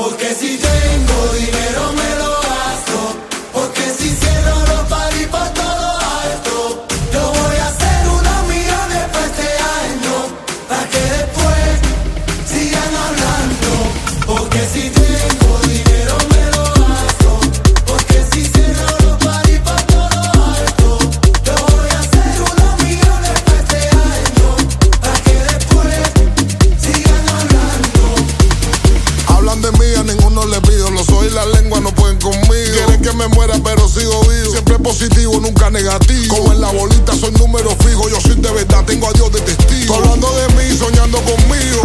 Porque si tengo dinero me lo gasto. Porque si cierro los parties por todo alto. Yo voy a hacer unos millones para este año, para que después sigan hablando. Porque si tengo dinero me lo gasto. Porque si cierro los parties por todo alto. Yo voy a hacer unos millones para este año, para que después sigan hablando. Hablan de mí, a ninguno le pido. Los ojos y la lengua no pueden conmigo. Quieren que me muera pero sigo vivo. Siempre positivo, nunca negativo. Como en la bolita soy número fijo. Yo soy de verdad, tengo a Dios de testigo. Hablando de mí, soñando conmigo.